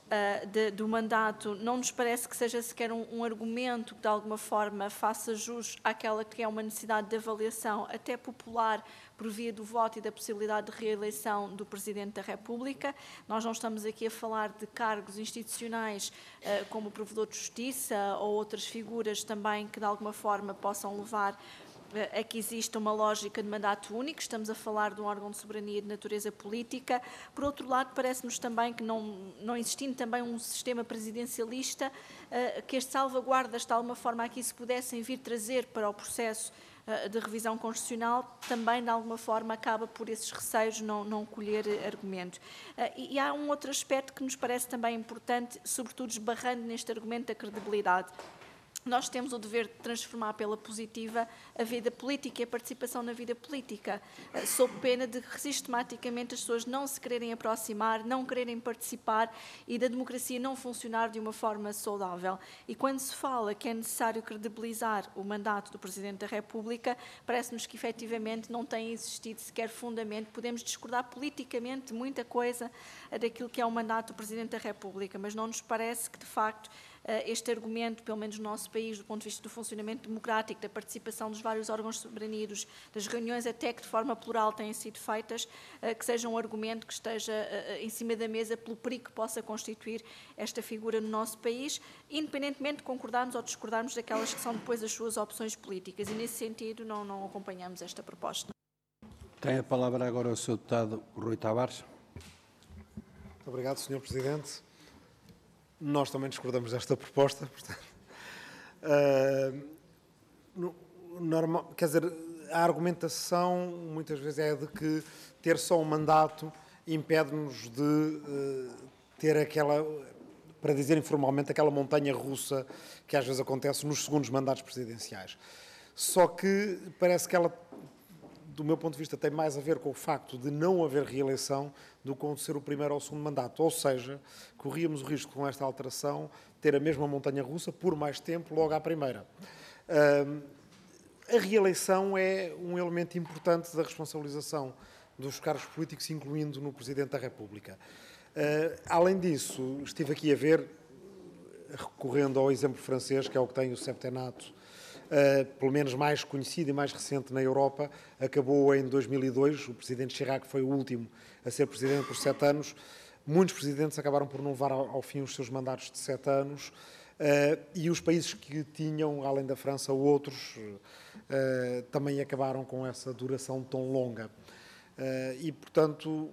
do mandato não nos parece que seja sequer um argumento que de alguma forma faça jus àquela que é uma necessidade de avaliação até popular por via do voto e da possibilidade de reeleição do Presidente da República. Nós não estamos aqui a falar de cargos institucionais como o Provedor de Justiça ou outras figuras também que de alguma forma possam levar a que exista uma lógica de mandato único. Estamos a falar de um órgão de soberania de natureza política. Por outro lado, parece-nos também que não existindo também um sistema presidencialista, que as salvaguardas de alguma forma aqui se pudessem vir trazer para o processo de revisão constitucional, também de alguma forma acaba por esses receios não colher argumento. E há um outro aspecto que nos parece também importante, sobretudo esbarrando neste argumento da credibilidade. Nós temos o dever de transformar pela positiva a vida política e a participação na vida política, sob pena de sistematicamente as pessoas não se quererem aproximar, não quererem participar e da democracia não funcionar de uma forma saudável. E quando se fala que é necessário credibilizar o mandato do Presidente da República, parece-nos que efetivamente não tem existido sequer fundamento. Podemos discordar politicamente de muita coisa daquilo que é o mandato do Presidente da República, mas não nos parece que, de facto, este argumento, pelo menos no nosso país, do ponto de vista do funcionamento democrático, da participação dos vários órgãos de soberania, das reuniões até que de forma plural têm sido feitas, que seja um argumento que esteja em cima da mesa pelo perigo que possa constituir esta figura no nosso país, independentemente de concordarmos ou discordarmos daquelas que são depois as suas opções políticas. E, nesse sentido, não acompanhamos esta proposta. Tem a palavra agora o Sr. Deputado Rui Tavares. Muito obrigado, Sr. Presidente. Nós também discordamos desta proposta, portanto, quer dizer, a argumentação muitas vezes é de que ter só um mandato impede-nos de ter aquela, para dizer informalmente, aquela montanha russa que às vezes acontece nos segundos mandatos presidenciais. Só que parece que ela, do meu ponto de vista, tem mais a ver com o facto de não haver reeleição do que com ser o primeiro ou o segundo mandato. Ou seja, corríamos o risco com esta alteração ter a mesma montanha-russa por mais tempo logo à primeira. A reeleição é um elemento importante da responsabilização dos cargos políticos, incluindo no Presidente da República. Além disso, estive aqui a ver, recorrendo ao exemplo francês, que é o que tem o septenato, pelo menos mais conhecido e mais recente na Europa, acabou em 2002, o Presidente Chirac foi o último a ser Presidente por 7 anos, muitos Presidentes acabaram por não levar ao fim os seus mandatos de 7 anos, e os países que tinham, além da França, outros, também acabaram com essa duração tão longa. E, portanto,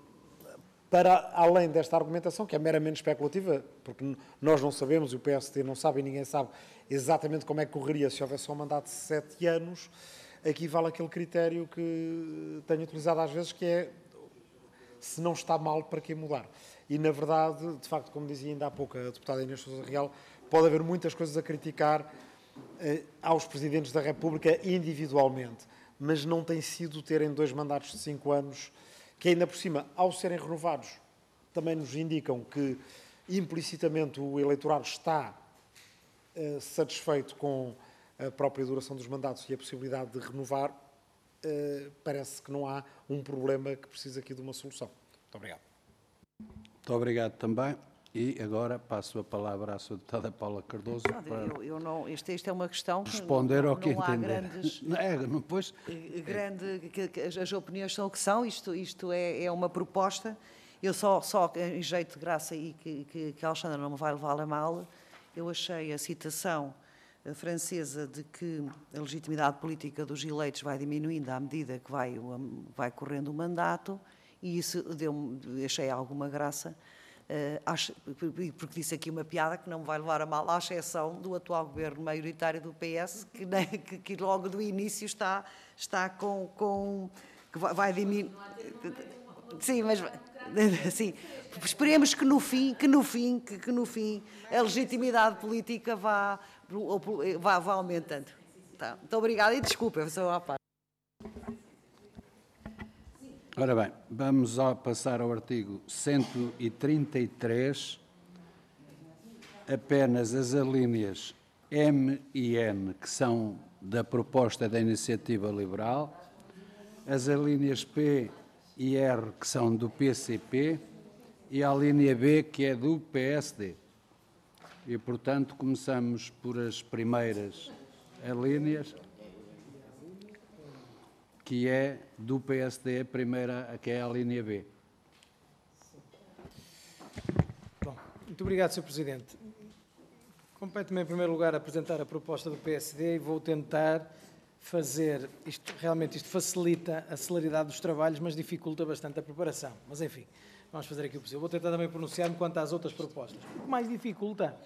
para além desta argumentação, que é meramente especulativa, porque nós não sabemos, e o PSD não sabe e ninguém sabe exatamente como é que correria se houvesse um mandato de 7 anos, aqui vale aquele critério que tenho utilizado às vezes, que é, se não está mal, para que mudar? E, na verdade, de facto, como dizia ainda há pouco a deputada Inês Sousa Real, pode haver muitas coisas a criticar aos Presidentes da República individualmente, mas não tem sido terem 2 mandatos de 5 anos, que ainda por cima, ao serem renovados, também nos indicam que implicitamente o eleitorado está satisfeito com a própria duração dos mandatos e a possibilidade de renovar. Parece que não há um problema que precisa aqui de uma solução. Muito obrigado. Muito obrigado também. E agora passo a palavra à Sra. Deputada Paula Cardoso para isto é uma questão que responder ao que não há entender. grandes... Pois, as opiniões são o que são, isto é uma proposta. Eu só em jeito de graça, e que a Alexandra não me vai levar a mal, eu achei a citação francesa de que a legitimidade política dos eleitos vai diminuindo à medida que vai correndo o mandato, e isso achei alguma graça. Porque disse aqui uma piada que não me vai levar a mal, à exceção do atual governo maioritário do PS, que logo do início está com que vai diminuir. Sim, mas sim, esperemos que no fim a legitimidade política vá aumentando. Tá. Muito obrigada e desculpa, sou à parte. ora bem, vamos passar ao artigo 133, apenas as alíneas M e N, que são da proposta da Iniciativa Liberal, as alíneas P e R, que são do PCP, e a linha B, que é do PSD. E, portanto, começamos por as primeiras linhas, que é do PSD, a primeira, que é a linha B. Bom, muito obrigado, Sr. Presidente. Compete-me, em primeiro lugar, apresentar a proposta do PSD e vou tentar fazer isto. Realmente, isto facilita a celeridade dos trabalhos, mas dificulta bastante a preparação. Mas, enfim, vamos fazer aqui o possível. Vou tentar também pronunciar-me quanto às outras propostas. O que mais dificulta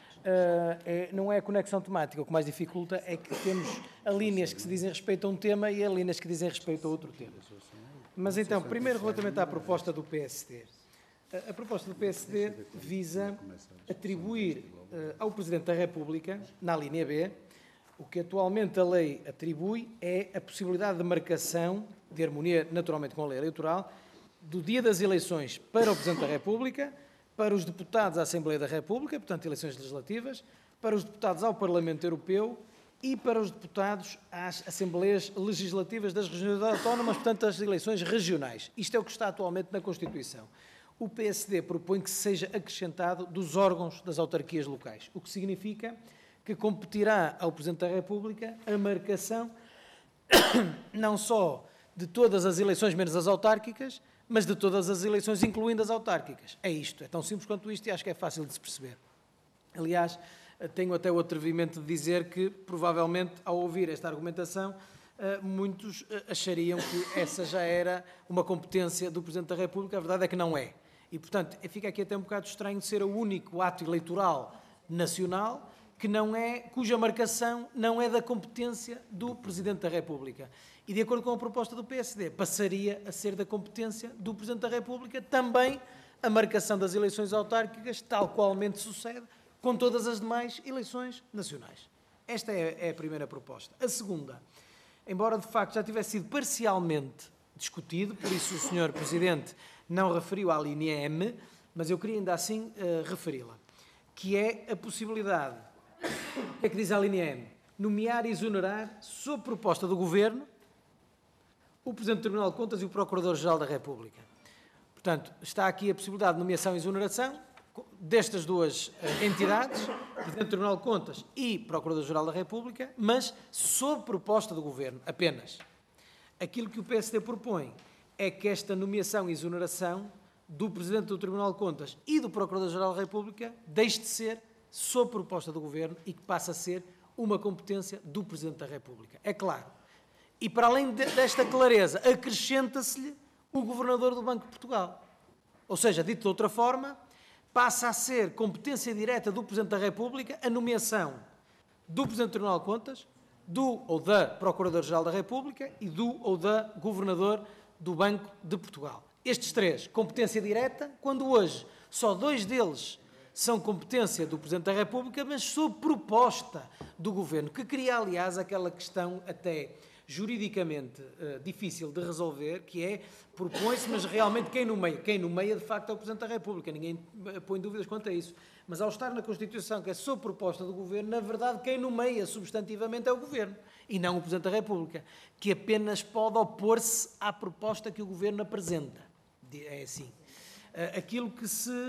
não é a conexão temática. O que mais dificulta é que temos linhas que se dizem respeito a um tema e linhas que dizem respeito a outro tema. Mas, então, primeiro, relativamente à proposta do PSD. A proposta do PSD visa atribuir ao Presidente da República, na linha B, o que atualmente a lei atribui é a possibilidade de marcação, de harmonia naturalmente com a lei eleitoral, do dia das eleições para o Presidente da República, para os deputados à Assembleia da República, portanto, eleições legislativas, para os deputados ao Parlamento Europeu e para os deputados às Assembleias Legislativas das regiões autónomas, portanto, as eleições regionais. Isto é o que está atualmente na Constituição. O PSD propõe que seja acrescentado dos órgãos das autarquias locais, o que significa que competirá ao Presidente da República a marcação não só de todas as eleições menos as autárquicas, mas de todas as eleições, incluindo as autárquicas. É isto, é tão simples quanto isto e acho que é fácil de se perceber. Aliás, tenho até o atrevimento de dizer que, provavelmente, ao ouvir esta argumentação, muitos achariam que essa já era uma competência do Presidente da República. A verdade é que não é. E, portanto, fica aqui até um bocado estranho de ser o único ato eleitoral nacional que não é, cuja marcação não é da competência do Presidente da República. E, de acordo com a proposta do PSD, passaria a ser da competência do Presidente da República também a marcação das eleições autárquicas, tal qualmente sucede com todas as demais eleições nacionais. Esta é a primeira proposta. A segunda, embora de facto já tivesse sido parcialmente discutido, por isso o Sr. Presidente não referiu à linha M, mas eu queria ainda assim referi-la, que é a possibilidade, o que é que diz a linha M? Nomear e exonerar, sob proposta do Governo, o Presidente do Tribunal de Contas e o Procurador-Geral da República. Portanto, está aqui a possibilidade de nomeação e exoneração destas duas entidades, Presidente do Tribunal de Contas e Procurador-Geral da República, mas sob proposta do Governo, apenas. Aquilo que o PSD propõe é que esta nomeação e exoneração do Presidente do Tribunal de Contas e do Procurador-Geral da República deixe de ser sob proposta do Governo e que passe a ser uma competência do Presidente da República. É claro. E para além desta clareza, acrescenta-se-lhe o Governador do Banco de Portugal. Ou seja, dito de outra forma, passa a ser competência direta do Presidente da República a nomeação do Presidente do Tribunal de Contas, do ou da Procurador-Geral da República e do ou da Governador do Banco de Portugal. Estes três, competência direta, quando hoje só dois deles são competência do Presidente da República, mas sob proposta do Governo, que cria, aliás, aquela questão até juridicamente difícil de resolver, que é, propõe-se, mas realmente quem nomeia? Quem nomeia, de facto, é o Presidente da República. Ninguém põe dúvidas quanto a isso. Mas ao estar na Constituição, que é sob proposta do Governo, na verdade, quem nomeia substantivamente é o Governo, e não o Presidente da República, que apenas pode opor-se à proposta que o Governo apresenta. É assim. Aquilo que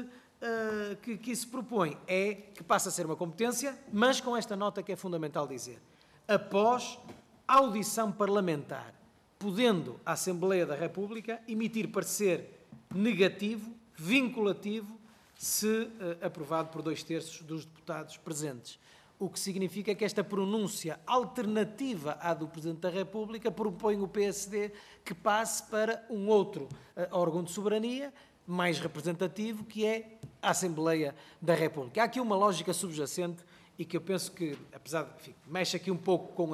se propõe é que passa a ser uma competência, mas com esta nota que é fundamental dizer. Após audição parlamentar, podendo a Assembleia da República emitir parecer negativo, vinculativo, se aprovado por 2/3 dos deputados presentes. O que significa que esta pronúncia alternativa à do Presidente da República propõe o PSD que passe para um outro órgão de soberania mais representativo, que é a Assembleia da República. Há aqui uma lógica subjacente e que eu penso que, apesar de, enfim, mexe aqui um pouco com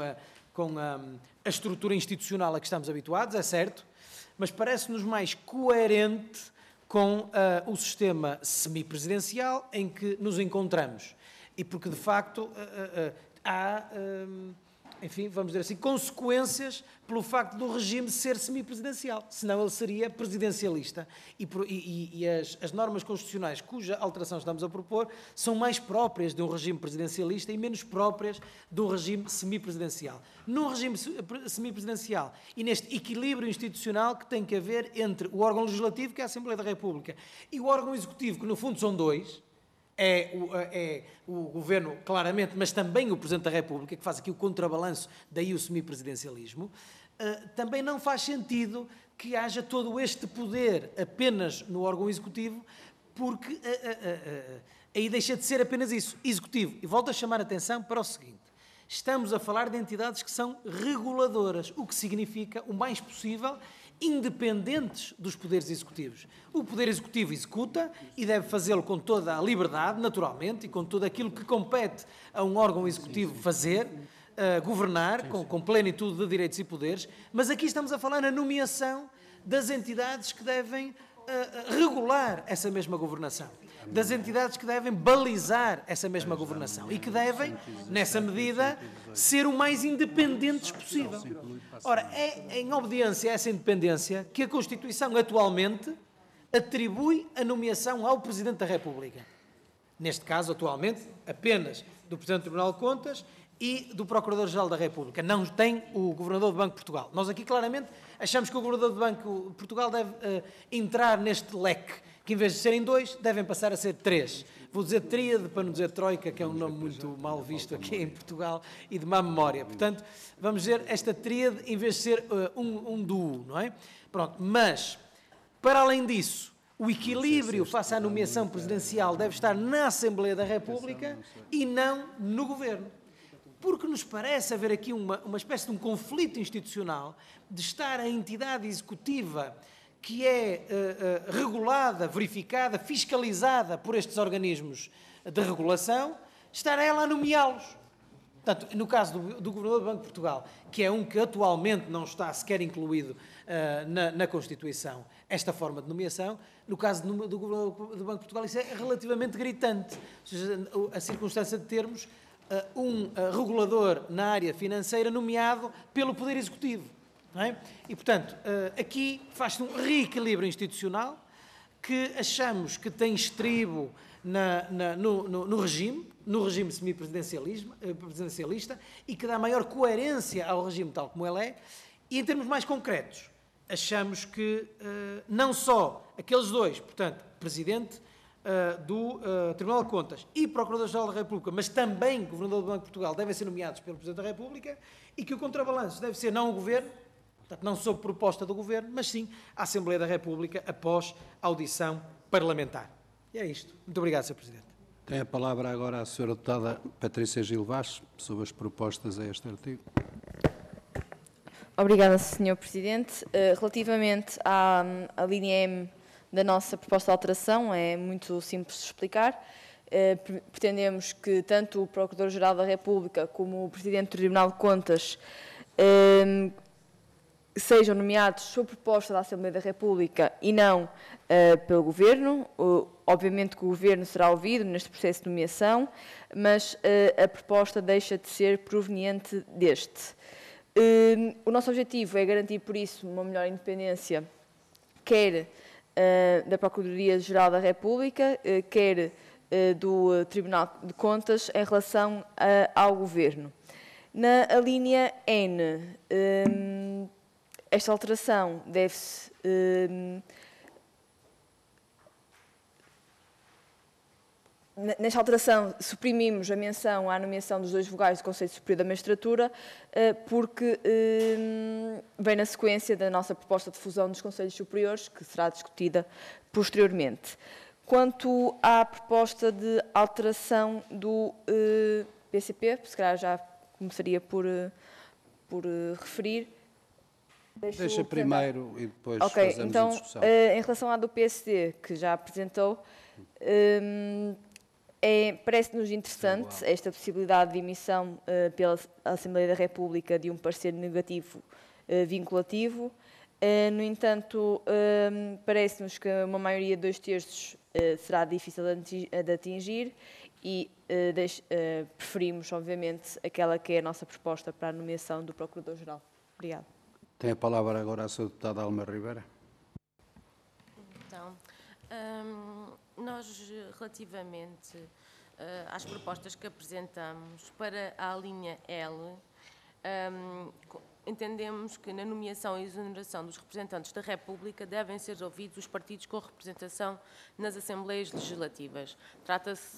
a estrutura institucional a que estamos habituados, é certo, mas parece-nos mais coerente com o sistema semipresidencial em que nos encontramos. E porque, de facto, há enfim, vamos dizer assim, consequências pelo facto do regime ser semipresidencial. Senão ele seria presidencialista. E as normas constitucionais cuja alteração estamos a propor são mais próprias de um regime presidencialista e menos próprias de um regime semipresidencial. Num regime semipresidencial e neste equilíbrio institucional que tem que haver entre o órgão legislativo, que é a Assembleia da República, e o órgão executivo, que no fundo são dois, é o Governo, claramente, mas também o Presidente da República, que faz aqui o contrabalanço, daí o semipresidencialismo, também não faz sentido que haja todo este poder apenas no órgão executivo, porque aí deixa de ser apenas isso, executivo. E volto a chamar a atenção para o seguinte: estamos a falar de entidades que são reguladoras, o que significa, o mais possível, independentes dos poderes executivos. O Poder Executivo executa e deve fazê-lo com toda a liberdade, naturalmente, e com tudo aquilo que compete a um órgão executivo fazer, governar, com plenitude de direitos e poderes, mas aqui estamos a falar na nomeação das entidades que devem regular essa mesma governação, das entidades que devem balizar essa mesma governação e que devem, nessa medida, ser o mais independentes possível. Ora, é em obediência a essa independência que a Constituição atualmente atribui a nomeação ao Presidente da República. Neste caso, atualmente, apenas do Presidente do Tribunal de Contas e do Procurador-Geral da República. Não tem o Governador do Banco de Portugal. Nós aqui, claramente, achamos que o Governador do Banco de Portugal deve entrar neste leque, que em vez de serem 2, devem passar a ser 3. Vou dizer tríade, para não dizer troika, que é um nome muito mal visto aqui em Portugal e de má memória. Portanto, vamos dizer esta tríade em vez de ser um duo, não é? Pronto, mas, para além disso, o equilíbrio face à nomeação presidencial deve estar na Assembleia da República e não no Governo. Porque nos parece haver aqui uma espécie de um conflito institucional de estar a entidade executiva que é regulada, verificada, fiscalizada por estes organismos de regulação, estar ela a nomeá-los. Portanto, no caso do Governador do Banco de Portugal, que é um que atualmente não está sequer incluído na Constituição, esta forma de nomeação, no caso do Governador do Banco de Portugal, isso é relativamente gritante. Ou seja, a circunstância de termos um regulador na área financeira nomeado pelo Poder Executivo. Não é? E, portanto, aqui faz-se um reequilíbrio institucional que achamos que tem estribo no regime semipresidencialista e que dá maior coerência ao regime tal como ele é. E, em termos mais concretos, achamos que não só aqueles 2, portanto, Presidente do Tribunal de Contas e Procurador-Geral da República, mas também Governador do Banco de Portugal, devem ser nomeados pelo Presidente da República e que o contrabalanço deve ser não o Governo, portanto, não sob proposta do Governo, mas sim a Assembleia da República após audição parlamentar. E é isto. Muito obrigado, Sr. Presidente. Tem a palavra agora a Sra. Deputada Patrícia Gil Vaz, sobre as propostas a este artigo. Obrigada, Sr. Presidente. Relativamente à linha M da nossa proposta de alteração, é muito simples de explicar. Pretendemos que tanto o Procurador-Geral da República como o Presidente do Tribunal de Contas sejam nomeados sob proposta da Assembleia da República e não pelo Governo. Obviamente que o Governo será ouvido neste processo de nomeação, mas a proposta deixa de ser proveniente deste. O nosso objetivo é garantir, por isso, uma melhor independência, quer da Procuradoria-Geral da República, quer do Tribunal de Contas, em relação ao Governo. Na linha N, esta alteração deve-se nesta alteração suprimimos a menção à nomeação dos 2 vogais do Conselho Superior da Magistratura, porque vem na sequência da nossa proposta de fusão dos Conselhos Superiores, que será discutida posteriormente. Quanto à proposta de alteração do PCP, se calhar já começaria por referir. Deixa primeiro e depois fazemos a discussão. Em relação à do PSD, que já apresentou, parece-nos interessante esta possibilidade de emissão pela Assembleia da República de um parecer negativo vinculativo. No entanto, parece-nos que uma maioria de 2/3 será difícil de atingir e preferimos, obviamente, aquela que é a nossa proposta para a nomeação do Procurador-Geral. Obrigada. Tem a palavra agora a Sra. Deputada Alma Ribeira. Então, nós, relativamente às propostas que apresentamos para a linha L, entendemos que na nomeação e exoneração dos representantes da República devem ser ouvidos os partidos com representação nas Assembleias Legislativas. Trata-se